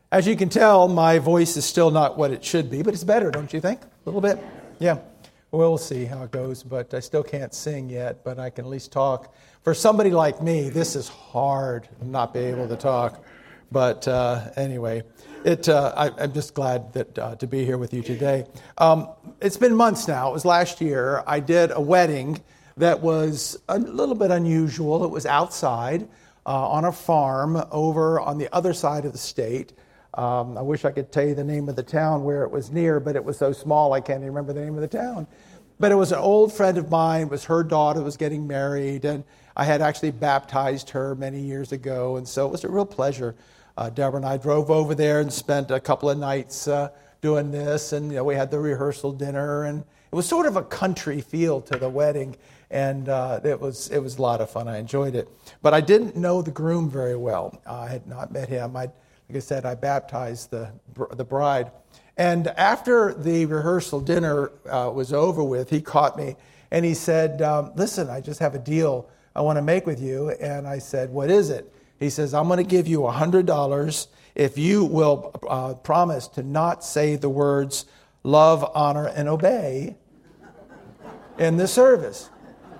As you can tell, my voice is still not what it should be, but it's better, don't you think? A little bit? Yeah. We'll see how it goes, but I still can't sing yet, but I can at least talk. For somebody like me, this is hard, not be able to talk. But anyway, I'm just glad that to be here with you today. It's been months now. It was last year. I did a wedding that was a little bit unusual. It was outside on a farm over on the other side of the state. I wish I could tell you the name of the town where it was near, but it was so small I can't even remember the name of the town. But it was an old friend of mine. It was her daughter was getting married, and I had actually baptized her many years ago, and so it was a real pleasure. Deborah and I drove over there and spent a couple of nights doing this, and we had the rehearsal dinner, and it was sort of a country feel to the wedding, and it was a lot of fun. I enjoyed it, but I didn't know the groom very well. I had not met him. Like I said, I baptized the bride, and after the rehearsal dinner was over with, he caught me, and he said, "Listen, I just have a deal I want to make with you." And I said, "What is it?" He says, "I'm going to give you $100 if you will promise to not say the words love, honor, and obey in the service."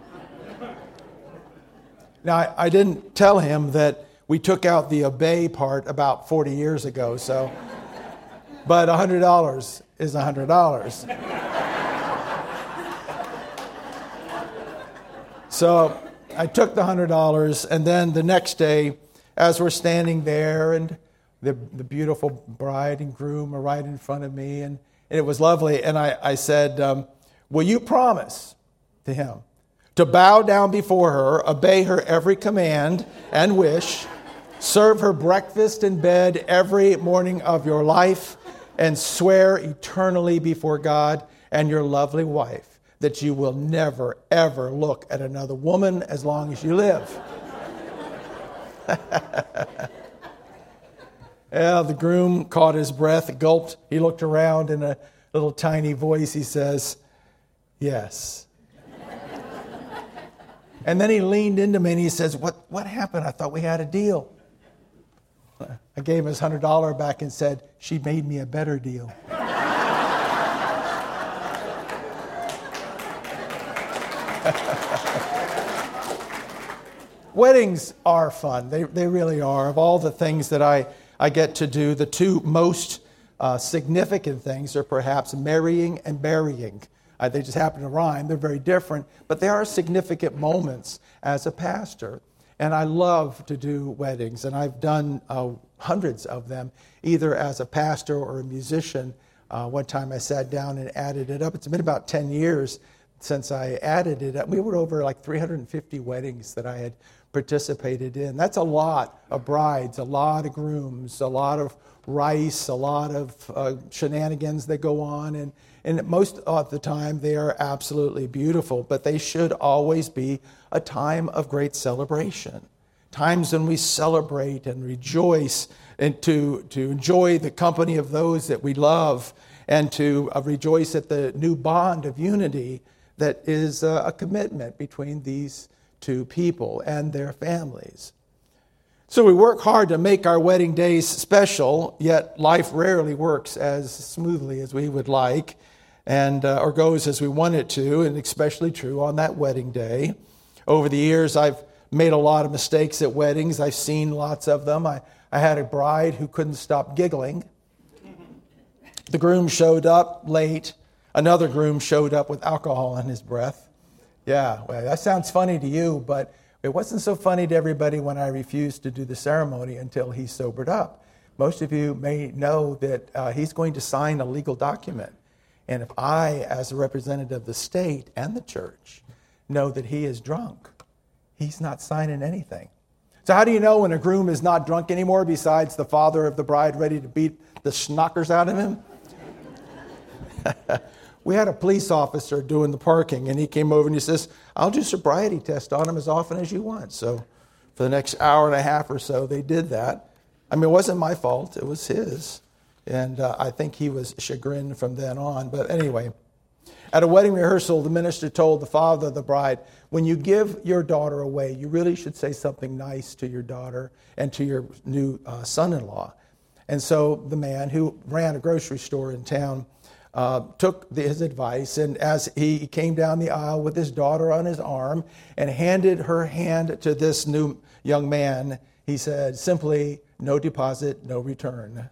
Now, I didn't tell him that we took out the obey part about 40 years ago, so, but $100 is $100. So I took the $100, and then the next day, as we're standing there, and the beautiful bride and groom are right in front of me, and it was lovely. And I said, "Will you promise to him to bow down before her, obey her every command and wish, serve her breakfast in bed every morning of your life, and swear eternally before God and your lovely wife that you will never, ever look at another woman as long as you live?" Yeah, the groom caught his breath, gulped. He looked around in a little tiny voice. He says, "Yes." And then he leaned into me and he says, What happened? I thought we had a deal." I gave him his $100 back and said, "She made me a better deal." Weddings are fun. They really are. Of all the things that I get to do, the two most significant things are perhaps marrying and burying. They just happen to rhyme. They're very different, but they are significant moments as a pastor. And I love to do weddings, and I've done hundreds of them, either as a pastor or a musician. One time I sat down and added it up. It's been about 10 years since I added it up. We were over like 350 weddings that I had participated in. That's a lot of brides, a lot of grooms, a lot of rice, a lot of shenanigans that go on. And most of the time they are absolutely beautiful, but they should always be a time of great celebration. Times when we celebrate and rejoice and to enjoy the company of those that we love and to rejoice at the new bond of unity that is a commitment between these two people and their families. So we work hard to make our wedding days special, yet life rarely works as smoothly as we would like and or goes as we want it to, and especially true on that wedding day. Over the years, I've made a lot of mistakes at weddings. I've seen lots of them. I had a bride who couldn't stop giggling. The groom showed up late. Another groom showed up with alcohol in his breath. Yeah, well, that sounds funny to you, but it wasn't so funny to everybody when I refused to do the ceremony until he sobered up. Most of you may know that he's going to sign a legal document. And if I, as a representative of the state and the church, know that he is drunk, he's not signing anything. So how do you know when a groom is not drunk anymore besides the father of the bride ready to beat the schnockers out of him? We had a police officer doing the parking, and he came over and he says, "I'll do sobriety test on him as often as you want." So for the next hour and a half or so, they did that. I mean, it wasn't my fault. It was his. And I think he was chagrined from then on. But anyway, at a wedding rehearsal, the minister told the father of the bride, when you give your daughter away, you really should say something nice to your daughter and to your new son-in-law. And so the man who ran a grocery store in town took his advice, and as he came down the aisle with his daughter on his arm and handed her hand to this new young man, he said simply, "No deposit, no return."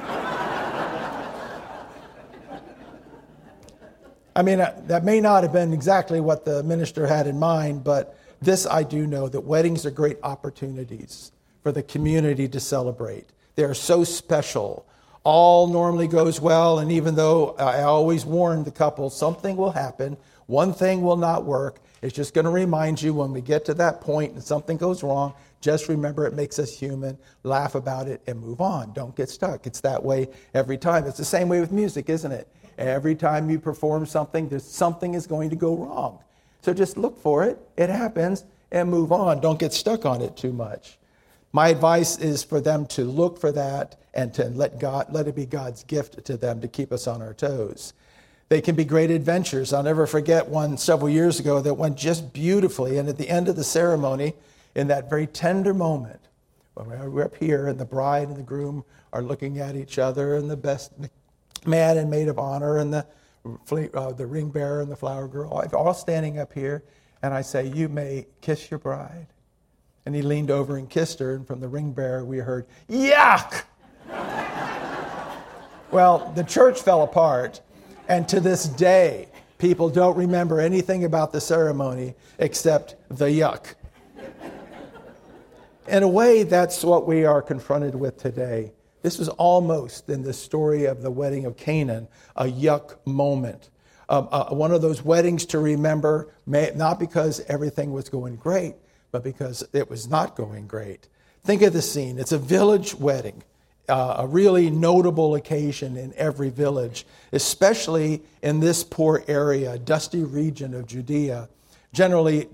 I mean, that may not have been exactly what the minister had in mind, but this I do know, that weddings are great opportunities for the community to celebrate. They are so special. All normally goes well, and even though I always warn the couple, something will happen, one thing will not work. It's just going to remind you when we get to that point and something goes wrong, just remember it makes us human, laugh about it, and move on. Don't get stuck. It's that way every time. It's the same way with music, isn't it? Every time you perform something, something is going to go wrong. So just look for it, it happens, and move on. Don't get stuck on it too much. My advice is for them to look for that and to let it be God's gift to them to keep us on our toes. They can be great adventures. I'll never forget one several years ago that went just beautifully. And at the end of the ceremony, in that very tender moment, when we're up here and the bride and the groom are looking at each other, and the best man and maid of honor and the ring bearer and the flower girl, all standing up here, and I say, "You may kiss your bride." And he leaned over and kissed her, and from the ring bearer we heard, "Yuck!" Well, the church fell apart, and to this day, people don't remember anything about the ceremony except the yuck. In a way, that's what we are confronted with today. This was almost, in the story of the wedding of Canaan, a yuck moment. One of those weddings to remember, not because everything was going great, but because it was not going great. Think of the scene. It's a village wedding, a really notable occasion in every village, especially in this poor area, dusty region of Judea. Genuinely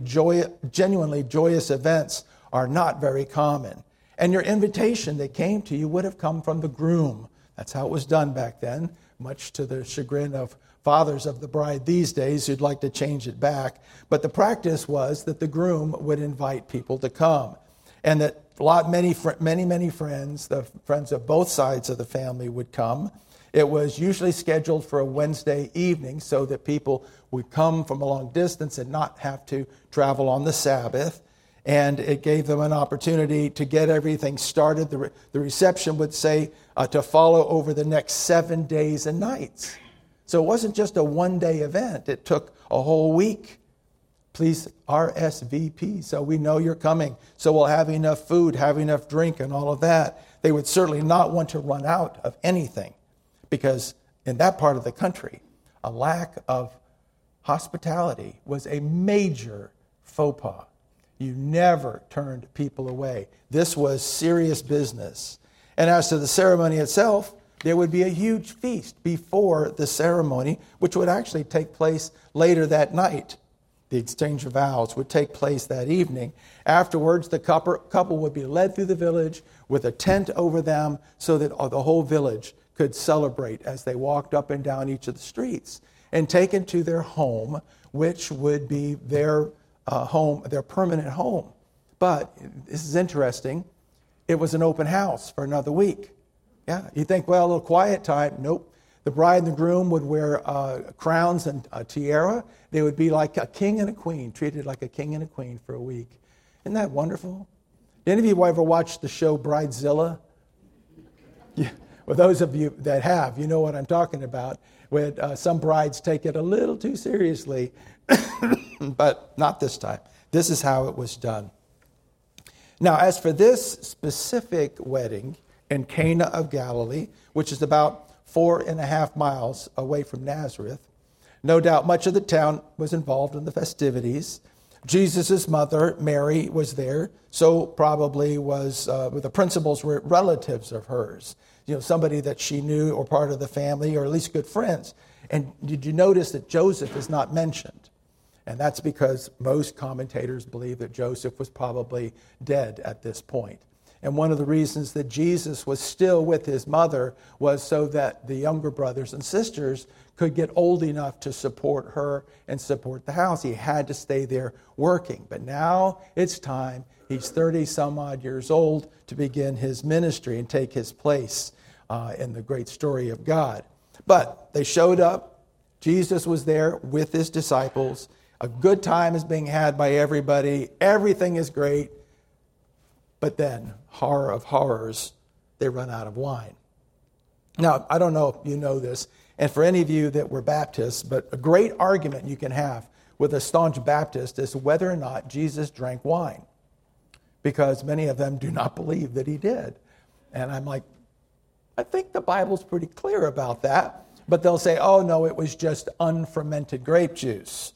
joyous events are not very common. And your invitation that came to you would have come from the groom. That's how it was done back then, much to the chagrin of fathers of the bride these days who'd like to change it back. But the practice was that the groom would invite people to come, and that many friends, the friends of both sides of the family, would come. It was usually scheduled for a Wednesday evening so that people would come from a long distance and not have to travel on the Sabbath. And it gave them an opportunity to get everything started. The reception would say to follow over the next 7 days and nights. So it wasn't just a one-day event. It took a whole week. Please RSVP so we know you're coming. So we'll have enough food, have enough drink, and all of that. They would certainly not want to run out of anything, because in that part of the country, a lack of hospitality was a major faux pas. You never turned people away. This was serious business. And as to the ceremony itself, there would be a huge feast before the ceremony, which would actually take place later that night. The exchange of vows would take place that evening. Afterwards, the couple would be led through the village with a tent over them so that the whole village could celebrate as they walked up and down each of the streets, and taken to their home, which would be their home, their permanent home. But this is interesting. It was an open house for another week. Yeah, you think, well, a little quiet time. Nope. The bride and the groom would wear crowns and a tiara. They would be like a king and a queen, treated like a king and a queen for a week. Isn't that wonderful? Did any of you ever watch the show Bridezilla? Yeah. Well, those of you that have, you know what I'm talking about. When some brides take it a little too seriously, but not this time. This is how it was done. Now, as for this specific wedding in Cana of Galilee, which is about 4.5 miles away from Nazareth, no doubt much of the town was involved in the festivities. Jesus' mother, Mary, was there, so probably was the principals were relatives of hers. You know, somebody that she knew or part of the family, or at least good friends. And did you notice that Joseph is not mentioned? And that's because most commentators believe that Joseph was probably dead at this point. And one of the reasons that Jesus was still with his mother was so that the younger brothers and sisters could get old enough to support her and support the house. He had to stay there working. But now it's time. He's 30 some odd years old to begin his ministry and take his place in the great story of God. But they showed up. Jesus was there with his disciples. A good time is being had by everybody. Everything is great. But then, horror of horrors, they run out of wine. Now, I don't know if you know this, and for any of you that were Baptists, but a great argument you can have with a staunch Baptist is whether or not Jesus drank wine, because many of them do not believe that he did. And I'm like, I think the Bible's pretty clear about that. But they'll say, oh, no, it was just unfermented grape juice.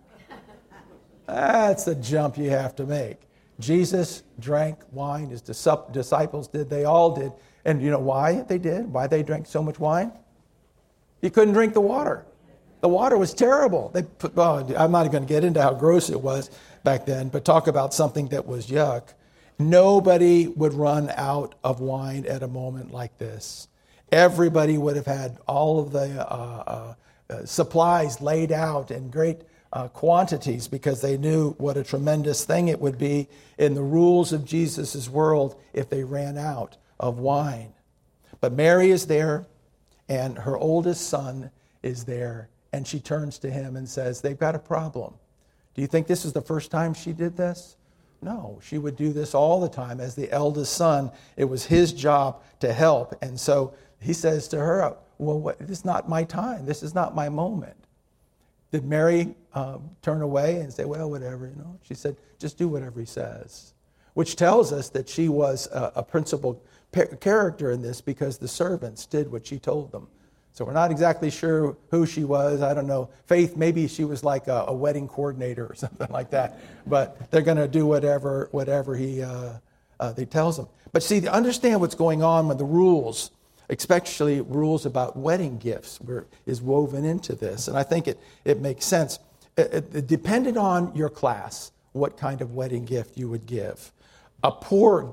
That's the jump you have to make. Jesus drank wine. His disciples did. They all did. And you know why they did? Why they drank so much wine? He couldn't drink the water. The water was terrible. I'm not going to get into how gross it was back then, but talk about something that was yuck. Nobody would run out of wine at a moment like this. Everybody would have had all of the supplies laid out in great quantities, because they knew what a tremendous thing it would be in the rules of Jesus' world if they ran out of wine. But Mary is there, and her oldest son is there, and she turns to him and says, they've got a problem. Do you think this is the first time she did this? No, she would do this all the time. As the eldest son, it was his job to help. And so he says to her, well, this is not my time. This is not my moment. Did Mary turn away and say, well, whatever, She said, just do whatever he says, which tells us that she was a principal character in this, because the servants did what she told them. So we're not exactly sure who she was. I don't know. Faith, maybe she was like a wedding coordinator or something like that. But they're going to do whatever he tells them. But see, to understand what's going on with the rules, especially rules about wedding gifts, is woven into this. And I think it makes sense. It depended on your class what kind of wedding gift you would give. A poor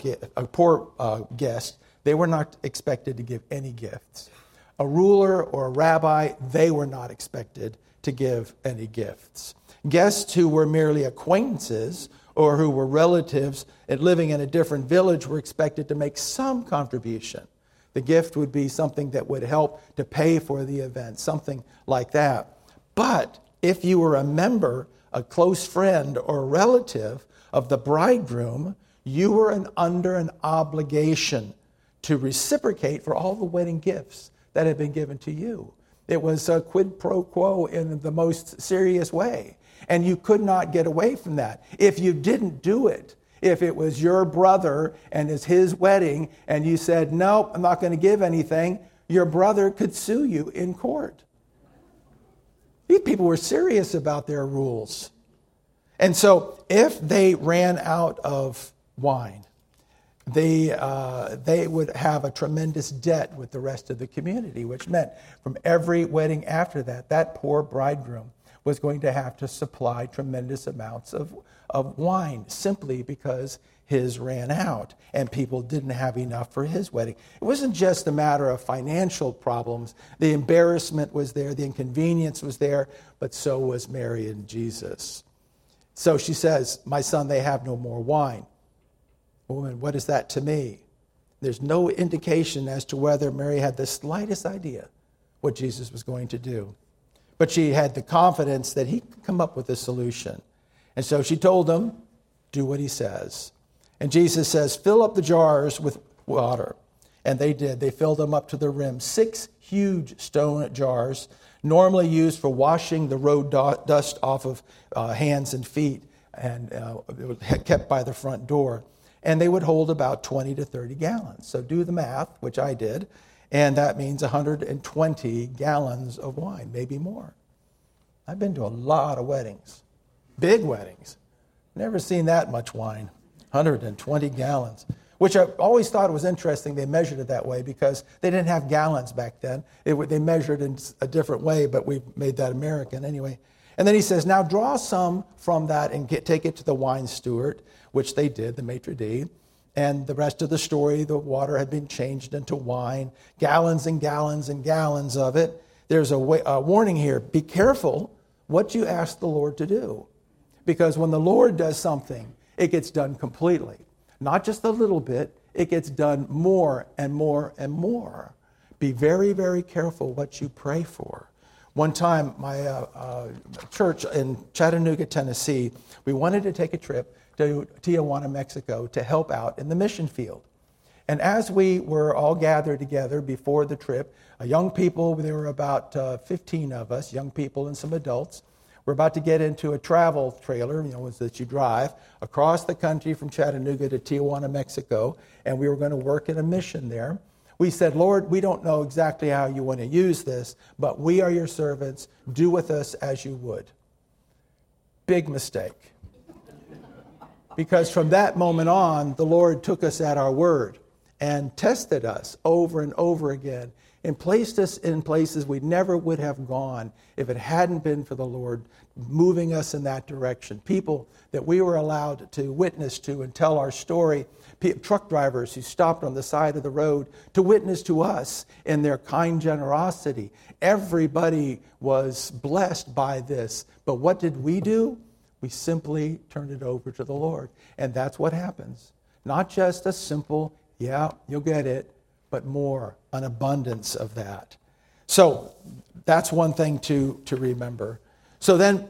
guest, they were not expected to give any gifts. A ruler or a rabbi, they were not expected to give any gifts. Guests who were merely acquaintances or who were relatives and living in a different village were expected to make some contribution. The gift would be something that would help to pay for the event, something like that. But if you were a member, a close friend, or a relative of the bridegroom, you were under an obligation to reciprocate for all the wedding gifts that had been given to you. It was a quid pro quo in the most serious way. And you could not get away from that. If you didn't do it, if it was your brother and it's his wedding, and you said, no, I'm not going to give anything, your brother could sue you in court. These people were serious about their rules. And so if they ran out of wine, they would have a tremendous debt with the rest of the community, which meant from every wedding after that, that poor bridegroom was going to have to supply tremendous amounts of wine simply because his ran out and people didn't have enough for his wedding. It wasn't just a matter of financial problems. The embarrassment was there, the inconvenience was there, but so was Mary and Jesus. So she says, my son, they have no more wine. Woman, what is that to me? There's no indication as to whether Mary had the slightest idea what Jesus was going to do. But she had the confidence that he could come up with a solution. And so she told him, do what he says. And Jesus says, fill up the jars with water. And they did. They filled them up to the rim. 6 huge stone jars, normally used for washing the road dust off of hands and feet, and kept by the front door. And they would hold about 20 to 30 gallons. So do the math, which I did, and that means 120 gallons of wine, maybe more. I've been to a lot of weddings, big weddings. Never seen that much wine, 120 gallons, which I always thought was interesting. They measured it that way because they didn't have gallons back then. They measured in a different way, but we made that American anyway. And then he says, now draw some from that and take it to the wine steward, which they did, the maitre d'. And the rest of the story, the water had been changed into wine, gallons and gallons and gallons of it. There's a warning here. Be careful what you ask the Lord to do. Because when the Lord does something, it gets done completely. Not just a little bit, it gets done more and more and more. be very, very careful what you pray for. One time, my church in Chattanooga, Tennessee, we wanted to take a trip to Tijuana, Mexico, to help out in the mission field. And as we were all gathered together before the trip, young people, there were about 15 of us, young people and some adults. We're about to get into a travel trailer, that you drive across the country from Chattanooga to Tijuana, Mexico, and we were going to work in a mission there. We said, Lord, we don't know exactly how you want to use this, but we are your servants. Do with us as you would. Big mistake. Because from that moment on, the Lord took us at our word and tested us over and over again and placed us in places we never would have gone if it hadn't been for the Lord moving us in that direction. People that we were allowed to witness to and tell our story. Truck drivers who stopped on the side of the road to witness to us in their kind generosity. Everybody was blessed by this. But what did we do? We simply turned it over to the Lord. And that's what happens. Not just a simple, yeah, you'll get it, but more, an abundance of that. So that's one thing to remember. So then,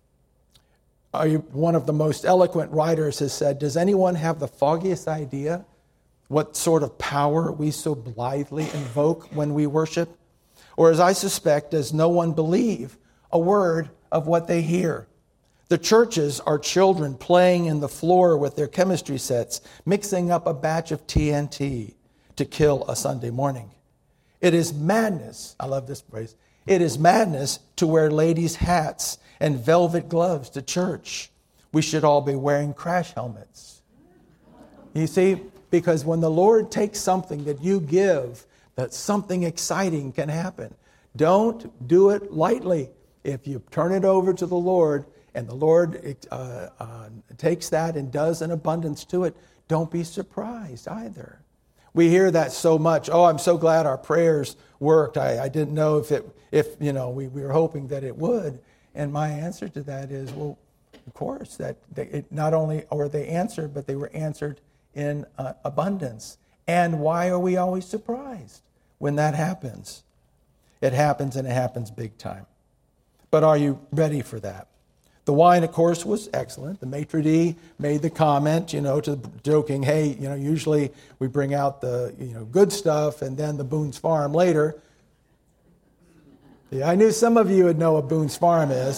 one of the most eloquent writers has said, does anyone have the foggiest idea what sort of power we so blithely invoke when we worship? Or as I suspect, does no one believe a word of what they hear? The churches are children playing in the floor with their chemistry sets, mixing up a batch of TNT to kill a Sunday morning. It is madness, I love this phrase, it is madness to wear ladies' hats and velvet gloves to church. We should all be wearing crash helmets. You see, because when the Lord takes something that you give, that something exciting can happen. Don't do it lightly. If you turn it over to the Lord and the Lord takes that and does an abundance to it, don't be surprised either. We hear that so much. Oh, I'm so glad our prayers worked. I didn't know if we were hoping that it would. And my answer to that is, well, of course, that not only were they answered, but they were answered in abundance. And why are we always surprised when that happens? It happens, and it happens big time. But are you ready for that? The wine, of course, was excellent. The maitre d' made the comment, joking, hey, usually we bring out the, good stuff and then the Boone's Farm later. Yeah, I knew some of you would know what Boone's Farm is.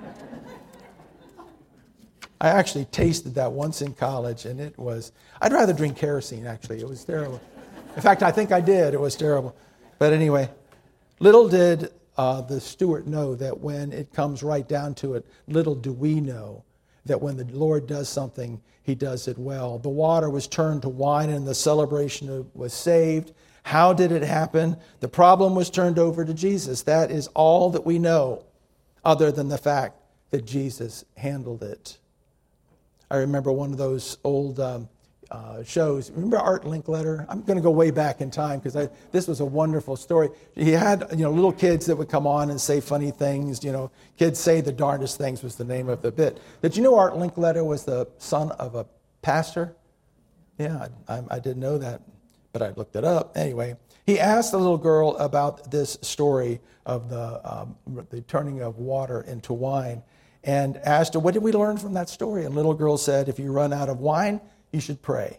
I actually tasted that once in college, and I'd rather drink kerosene, actually. It was terrible. In fact, I think I did. It was terrible. But anyway, little did the steward know that when it comes right down to it, little do we know that when the Lord does something, he does it well. The water was turned to wine and the celebration was saved. How did it happen? The problem was turned over to Jesus. That is all that we know, other than the fact that Jesus handled it. I remember one of those old shows. Remember Art Linkletter? I'm going to go way back in time because this was a wonderful story. He had little kids that would come on and say funny things. Kids Say the Darndest Things was the name of the bit. Did you know Art Linkletter was the son of a pastor? Yeah, I didn't know that, but I looked it up. Anyway, he asked the little girl about this story of the turning of water into wine and asked her, what did we learn from that story? And little girl said, if you run out of wine, you should pray.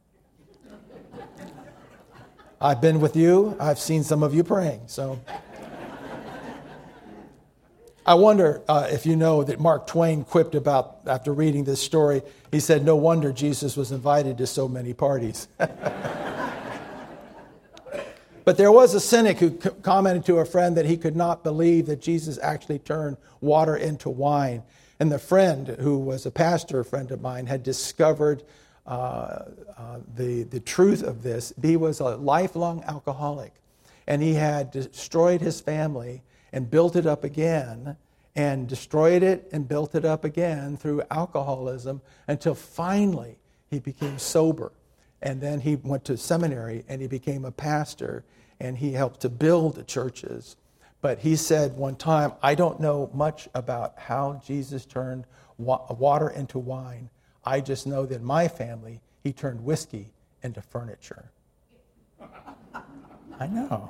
I've been with you. I've seen some of you praying. So I wonder if you know that Mark Twain quipped about, after reading this story, he said, no wonder Jesus was invited to so many parties. But there was a cynic who commented to a friend that he could not believe that Jesus actually turned water into wine. And the friend, who was a pastor friend of mine, had discovered the truth of this. He was a lifelong alcoholic, and he had destroyed his family and built it up again, and destroyed it and built it up again through alcoholism until finally he became sober. And then he went to seminary and he became a pastor, and he helped to build churches. But he said one time, I don't know much about how Jesus turned water into wine. I just know that in my family, he turned whiskey into furniture. I know.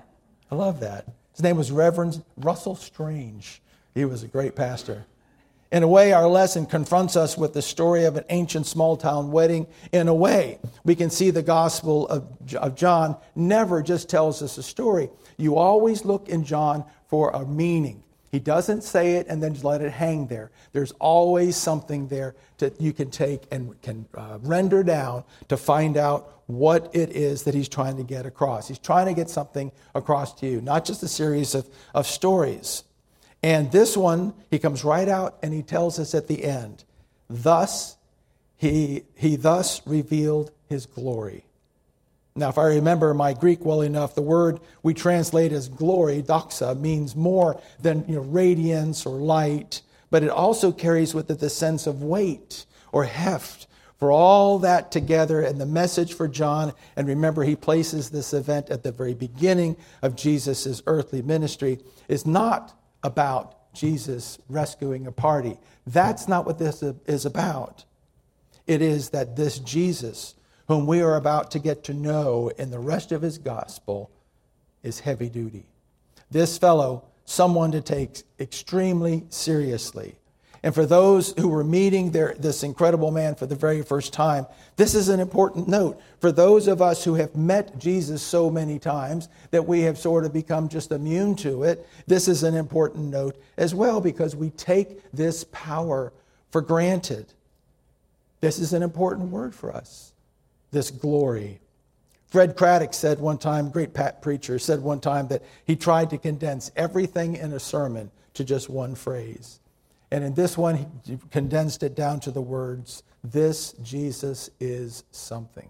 I love that. His name was Reverend Russell Strange. He was a great pastor. In a way, our lesson confronts us with the story of an ancient small-town wedding. In a way, we can see the Gospel of John never just tells us a story. You always look in John for a meaning. He doesn't say it and then just let it hang there. There's always something there that you can take and can render down to find out what it is that he's trying to get across. He's trying to get something across to you, not just a series of stories. And this one, he comes right out and he tells us at the end, thus, he thus revealed his glory. Now, if I remember my Greek well enough, the word we translate as glory, doxa, means more than radiance or light, but it also carries with it the sense of weight or heft. For all that together and the message for John, and remember he places this event at the very beginning of Jesus' earthly ministry, is not about Jesus rescuing a party. That's not what this is about. It is that this Jesus, whom we are about to get to know in the rest of his gospel, is heavy duty. This fellow, someone to take extremely seriously. And for those who were meeting this incredible man for the very first time, this is an important note. For those of us who have met Jesus so many times that we have sort of become just immune to it, this is an important note as well, because we take this power for granted. This is an important word for us. This glory. Fred Craddock said one time, great preacher, said one time that he tried to condense everything in a sermon to just one phrase. And in this one, he condensed it down to the words, this Jesus is something.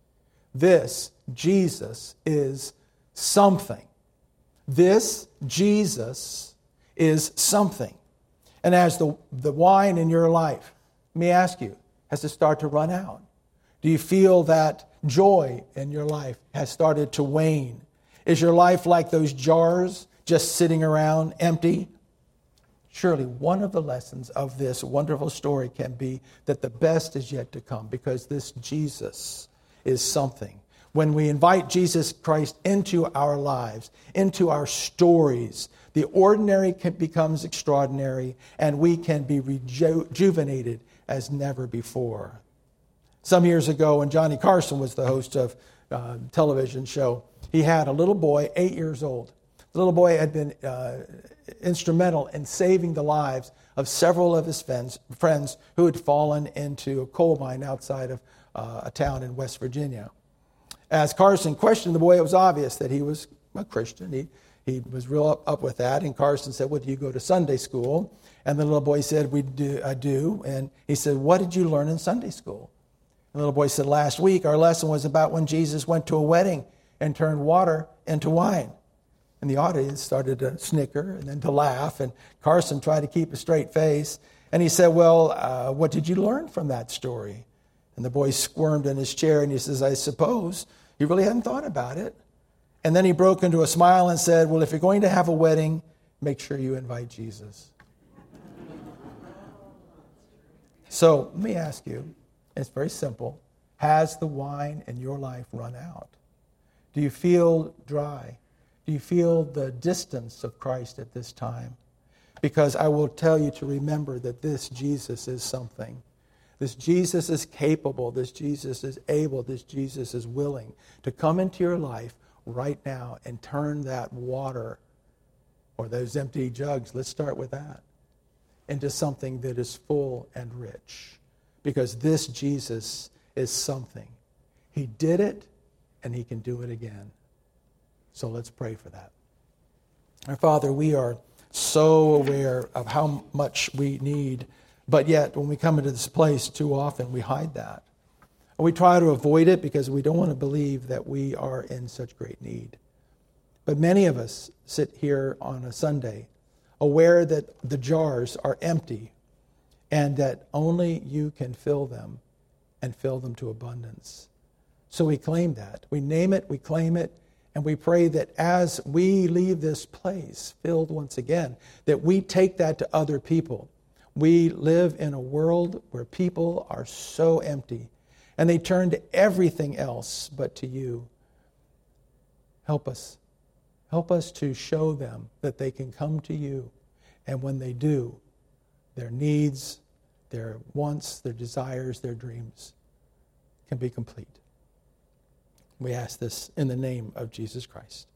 This Jesus is something. This Jesus is something. And as the wine in your life, let me ask you, has it started to run out? Do you feel that joy in your life has started to wane? Is your life like those jars just sitting around empty? Surely one of the lessons of this wonderful story can be that the best is yet to come, because this Jesus is something. When we invite Jesus Christ into our lives, into our stories, the ordinary becomes extraordinary, and we can be rejuvenated as never before. Some years ago, when Johnny Carson was the host of a television show, he had a little boy, 8 years old. The little boy had been instrumental in saving the lives of several of his friends who had fallen into a coal mine outside of a town in West Virginia. As Carson questioned the boy, it was obvious that he was a Christian. He was real up with that. And Carson said, well, do you go to Sunday school? And the little boy said, I do. And he said, what did you learn in Sunday school? And the little boy said, last week our lesson was about when Jesus went to a wedding and turned water into wine. And the audience started to snicker and then to laugh. And Carson tried to keep a straight face. And he said, well, what did you learn from that story? And the boy squirmed in his chair and he says, I suppose he really hadn't thought about it. And then he broke into a smile and said, well, if you're going to have a wedding, make sure you invite Jesus. So let me ask you, it's very simple. Has the wine in your life run out? Do you feel dry? Do you feel the distance of Christ at this time? Because I will tell you to remember that this Jesus is something. This Jesus is capable. This Jesus is able. This Jesus is willing to come into your life right now and turn that water, or those empty jugs, let's start with that, into something that is full and rich. Because this Jesus is something. He did it, and he can do it again. So let's pray for that. Our Father, we are so aware of how much we need, but yet when we come into this place, too often we hide that. And we try to avoid it because we don't want to believe that we are in such great need. But many of us sit here on a Sunday aware that the jars are empty and that only you can fill them and fill them to abundance. So we claim that. We name it, we claim it, and we pray that as we leave this place filled once again, that we take that to other people. We live in a world where people are so empty, and they turn to everything else but to you. Help us. Help us to show them that they can come to you, and when they do, their needs, their wants, their desires, their dreams can be complete. We ask this in the name of Jesus Christ.